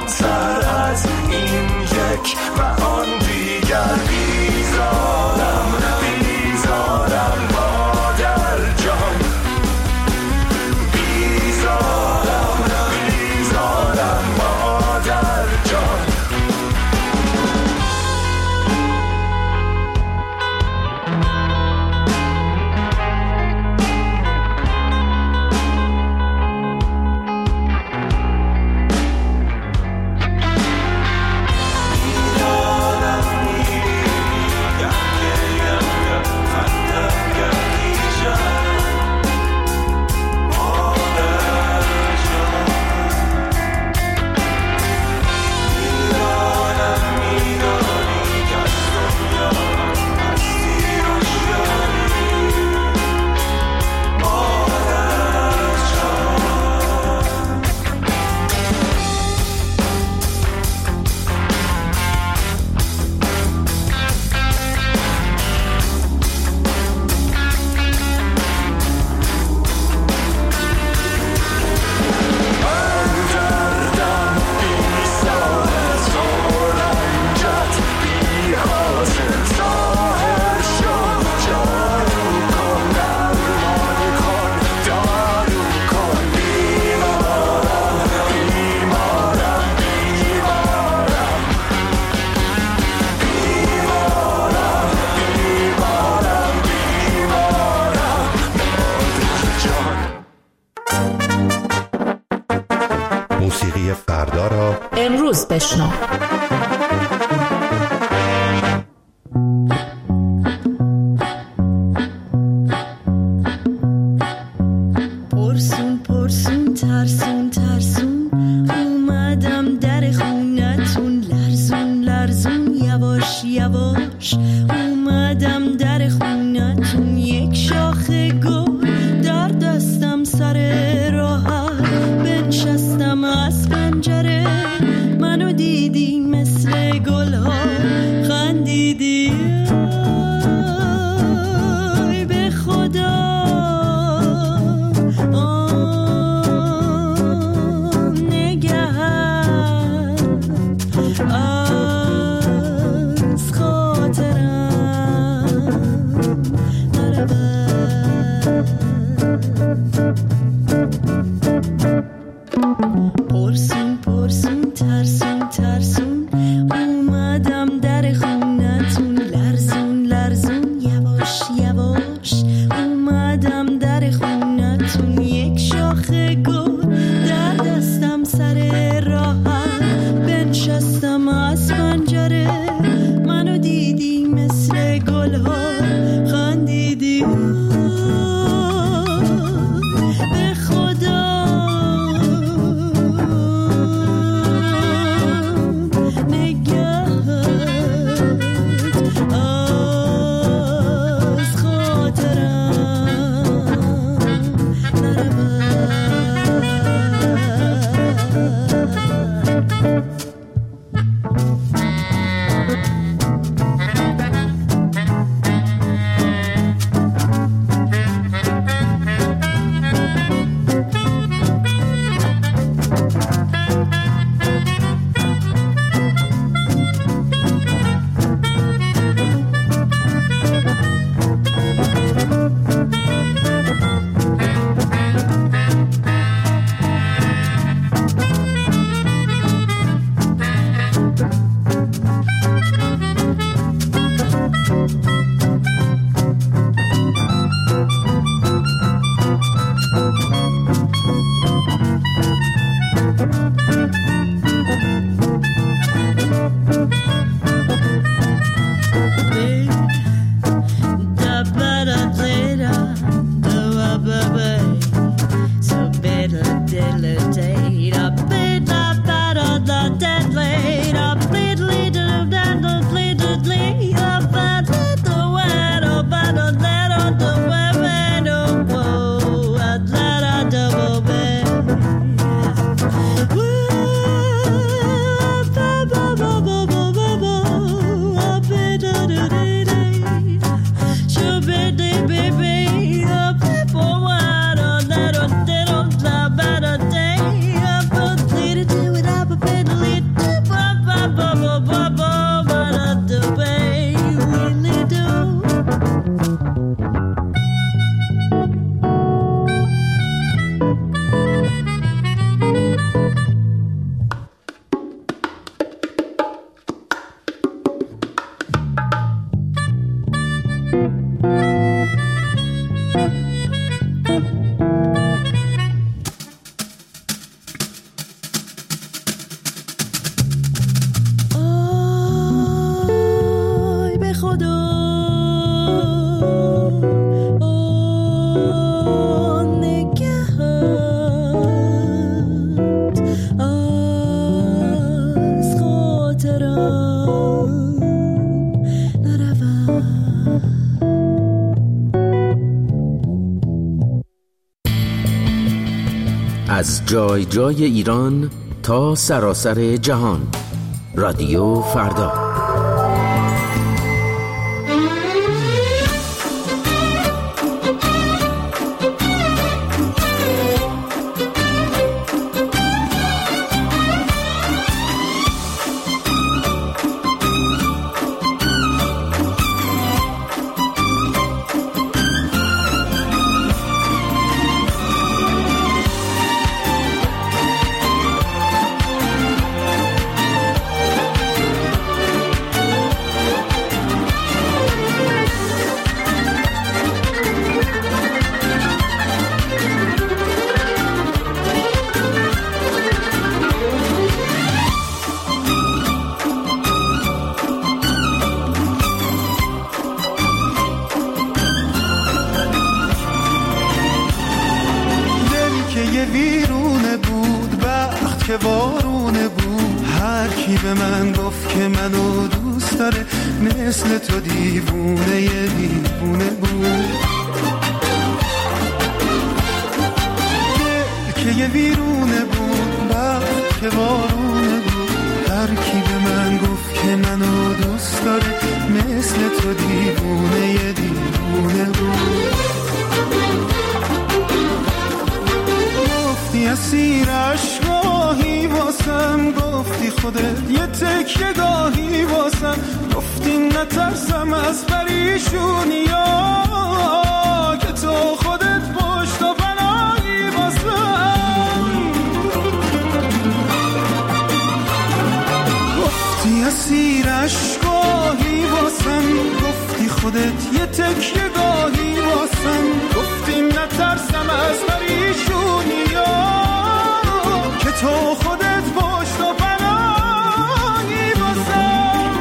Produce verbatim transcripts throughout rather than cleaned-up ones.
سر از این یک و آن دیگر. بیزارم بیزارم مادر جان، بیزارم بیزارم مادر جان. موسیقی فردا را امروز بشنو. پرسون پرسون ترسون ترسون اومدم در خونتون، لرزون لرزون یواش یواش اومدم در خونتون. یک شاخه گل در دستم سر راه بنشستم از پنجره، منو دیدی مثل گل ها خندیدی. ای به خدا پرسون پرسون ترسون ترسون اومدم در خونتون، لرزون لرزون یواش یواش اومدم در خونتون. یک شاخه گل در دستم سر راه بنشستم از پنجره، منو دیدی مثل گل ها خندیدی. به خدا جای جای ایران تا سراسر جهان. رادیو فردا. ویرونه بود وقت که وارونه بود، هر کی به من گفت که منو دوست داره مثل تو دیوونه یه دیوونه بود. دل که یه ویرونه بود وقت که وارونه بود، هر کی به من گفت که منو دوست داره مثل تو دیوونه یه دیوونه بود. گفتی اسیر عشقاهی واسم، گفتی خودت یه تکیه گاهی واسم، گفتی نترسم از پریشونی ها که تو خودت پشت و پناهی واسم. گفتی اسیر عشقاهی واسم، گفتی خودت یه تکیه گاهی واسم، گفتی نترسم از پریشونی ها که تو خودت پشت و پناهی واسم.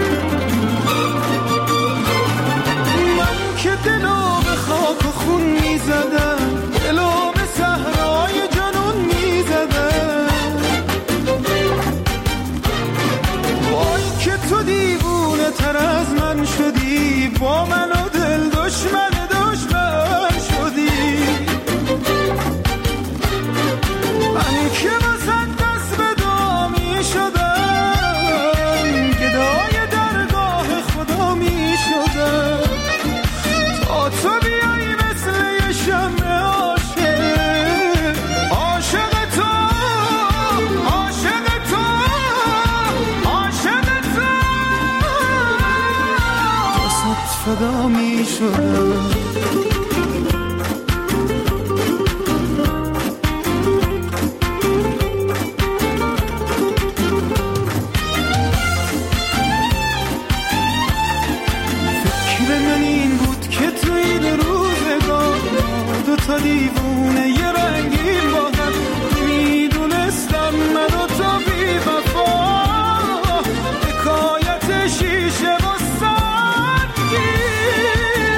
من که دلو به خاک و خون میزدم، دلو به صحرای جنون میزدم، وای که تو دیوونه تر از من شدی، با من و دل دشمن دشمن شدی. من که واسه دست به دامی شدم، گدای درگاه خدا می شدم، تا تو بیایی مثل یه شمع عاشق، عاشق تو عاشق تو عاشق تو، واسه فدا می شدم. تا دیوونه یه رنگین با هم، نمیدونستم من و تو بی وفا، حکایت شیشه و سنگین.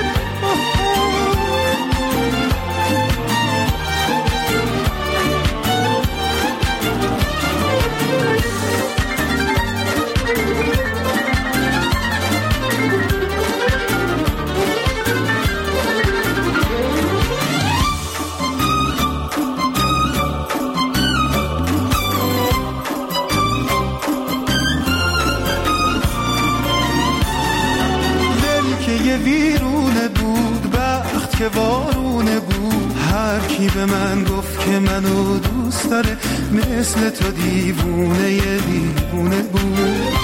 ویرونه بود وقت که وارونه بود، هر کی به من گفت که منو دوست داره مثل تو دیوونه یه دیوونه بود.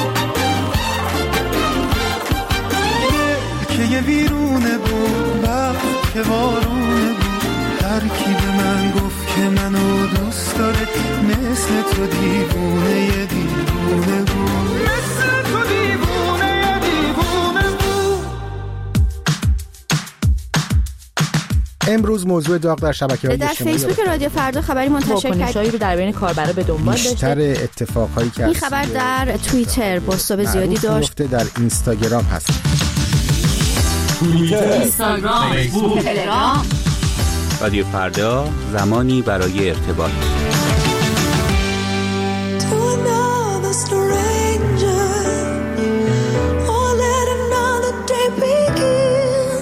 دل که یه ویرونه بود وقت که وارونه بود، هر کی به من گفت که منو دوست داره مثل تو دیوونه یه دیوونه بود، مثل تو دیوونه یه دیوونه بود. امروز موضوع داغ در شبکه‌های در اجتماعی فیسبوک رادیو فردا خبری منتشر واکنش‌هایی رو در بین کاربرا به دنبال داشته. بیشتر اتفاقهایی که این خبر در توییتر بازتاب زیادی داشت، در اینستاگرام هست. توییتر، اینستاگرام، فیسبوک، تلگرام. رادیو فردا، زمانی برای ارتباط.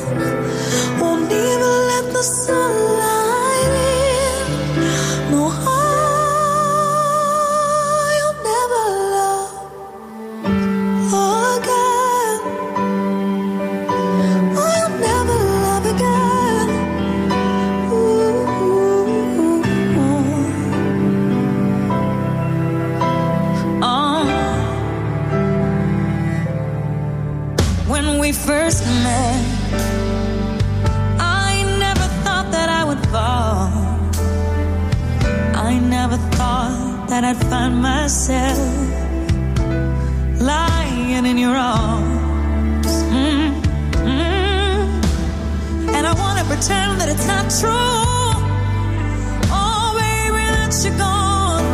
Sunlight in, no first met, I never thought that I would fall. I never thought that I'd find myself lying in your arms. Mm-hmm. And I wanna pretend that it's not true. Oh baby, that you're gone.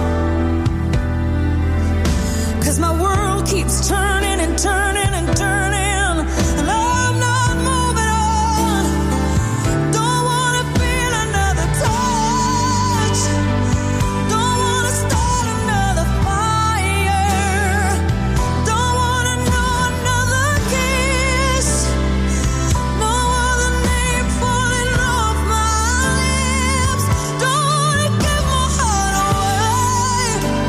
'Cause my world keeps turning and turning and turning, and I'm not moving on. Don't wanna feel another touch. Don't wanna start another fire. Don't wanna know another kiss. No other name falling off my lips. Don't wanna give my heart away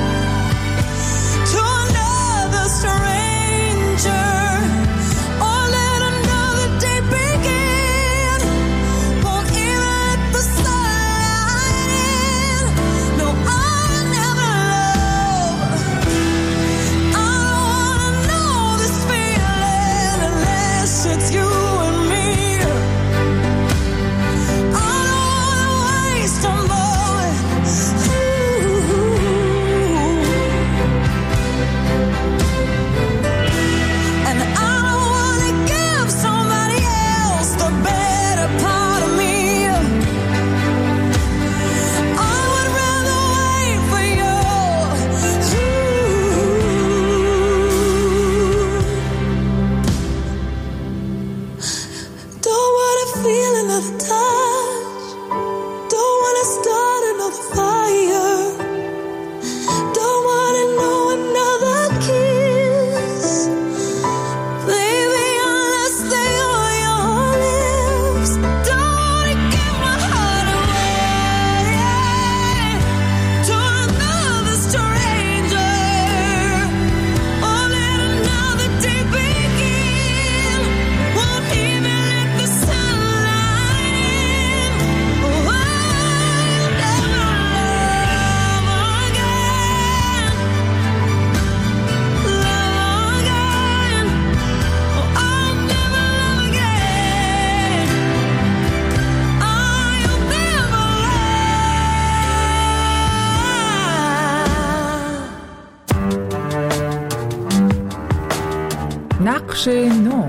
to another stranger, or let another day begin. Won't even let the sunlight in. No, I'll never love. I don't wanna know this feeling unless it's you and me. I don't wanna waste a moment. And I don't wanna give somebody else the better part of me. I would rather wait for you. Don't wanna feel another touch. Don't wanna start another fire. Don't wanna know another kiss. Baby, unless they are your lips. Don't wanna give my heart away to another stranger, or let another day begin. Won't even let the sunlight in. Oh, I'll never love again. Love again. Oh, I'll never love again. I'll never love. نقش نو.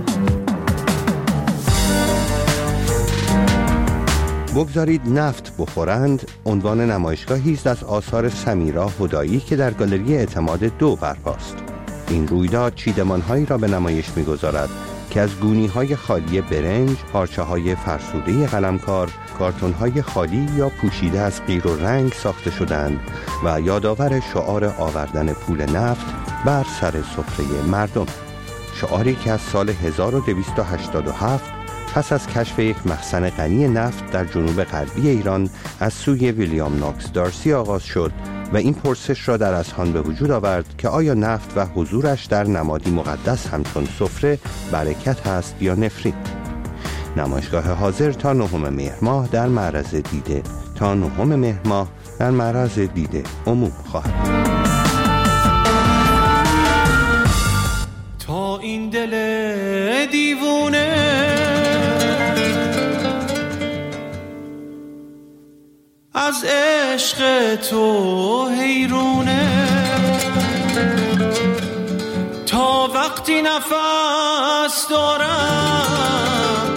بگذارید نفت بخورند عنوان نمایشگاهی است از آثار سمیرا هدایی که در گالری اعتماد دو برپاست. این رویداد چیدمان‌هایی را به نمایش می‌گذارد که از گونی‌های خالی برنج، پارچه‌های فرسوده قلمکار، کارتون‌های خالی یا پوشیده از قیر و رنگ ساخته شدند و یادآور شعار آوردن پول نفت بر سر سفره مردم. شعاری که از سال هزار و دویست و هشتاد و هفت پس از کشف یک مخزن غنی نفت در جنوب غربی ایران از سوی ویلیام نوکس دارسی آغاز شد و این پرسش را در اذهان به وجود آورد که آیا نفت و حضورش در نمادی مقدس همچون سفره برکت است یا نفرین. نمایشگاه حاضر تا نهم مهر ماه در معرض دیده تا نهم مهر ماه در معرض دیده عموم خواهد. تا این دل دیوونه از عشق تو حیرونه، تا وقتی نفس دارم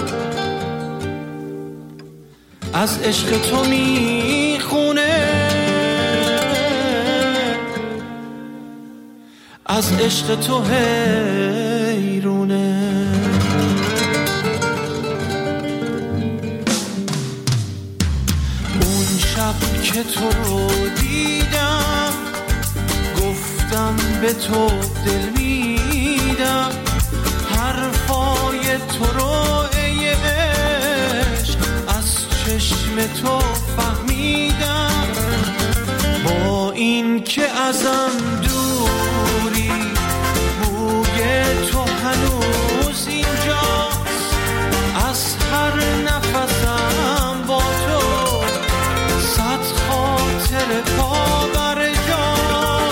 از عشق تو میخونه، از عشق تو حیرونه. اون شب که تو رو دیدم گفتم به تو دل میدم، حرفای تو رو ای عشق از چشم تو فهمیدم. با این که ازم دوری بوی تو هنوز اینجاست، از هر نفسم با تو صد خاطر پا بر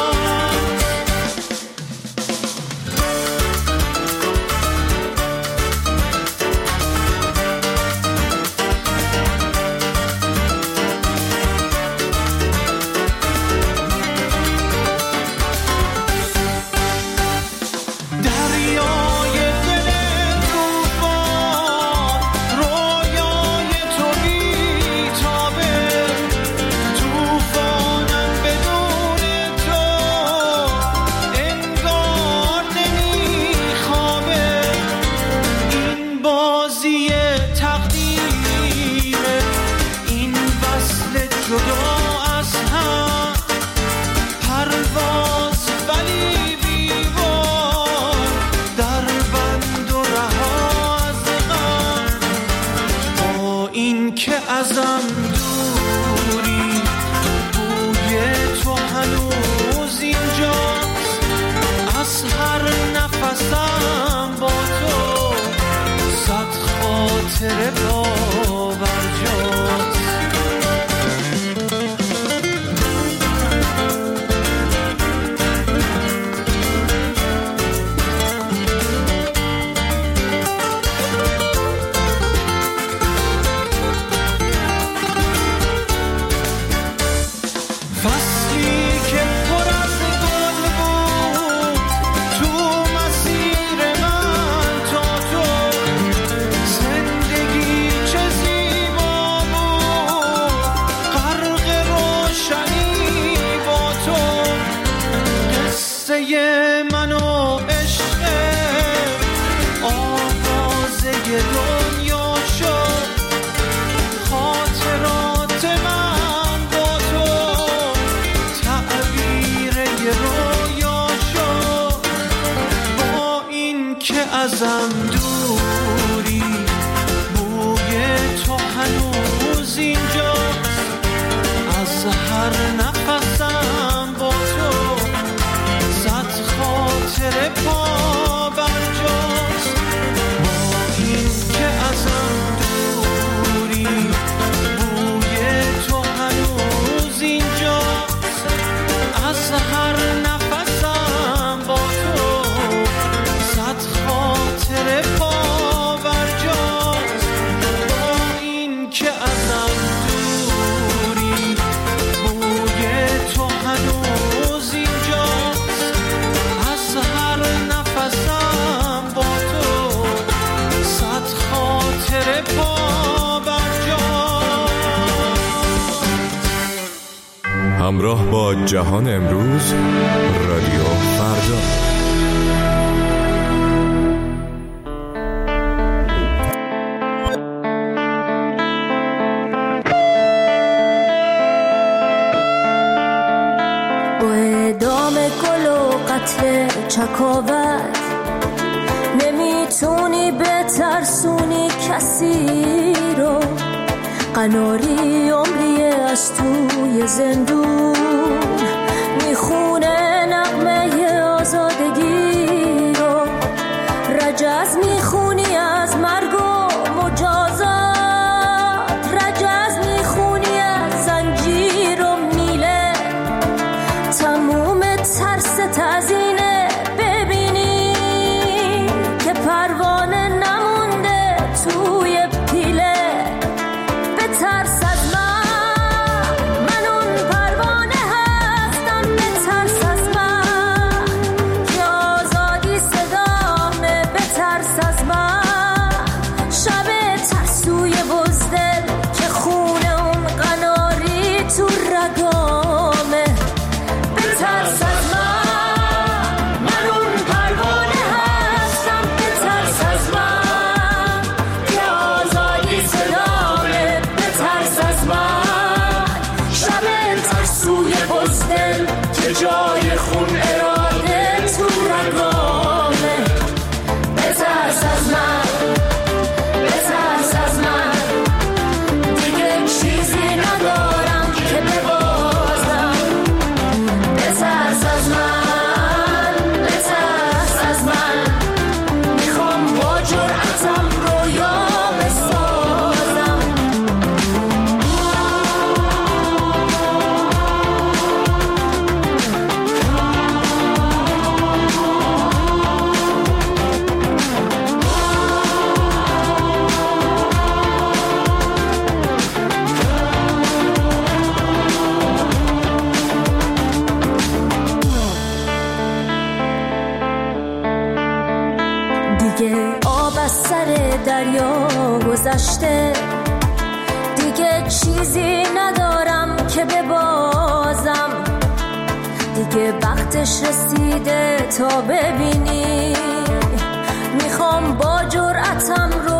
جاست. خاطر پا برجاست. ازم دوری بوی تو هنوز اینجاست، از هر نفسم با تو صد خاطر پا برجاست. با این که ازم دوری بوی تو هنوز اینجاست، از هر نفسم با تو صد خاطر پا برجاست. با این که ازم دوری بوی تو هنوز اینجاست، از هر نفسم با تو صد خاطر پا برجاست. همراه با جهان امروز، رادیو فردا. چکاوت نمیتونی بترسونی کسی رو، قناری عمری از توی زندون میخونه نغمه آزادگی رو، رجز میخونی از مرگ و مجازات، رجز میخونی از زنجیر و میله، تموم ترس تزینه ببینی که پروانه نمونده توی پیله. به ترس از من، من اون پروانه هستم، به ترس از من که آزادی صدامه، به ترس از من شب ترسوی بزدل که خونه اون قناری تو رگامه. به ترس از من جای خون اراده تو رگامه. بترس از من، بترس از من، دیگه چیزی ندارم که ببازم. بترس از من، بترس از من، میخوام با جرأتم رویا بسازم. دیگه آب از سر دریا گذشته، دیگه چیزی ندارم که ببازم. دیگه وقتش رسیده تا ببینی، میخوام با جرأتم رو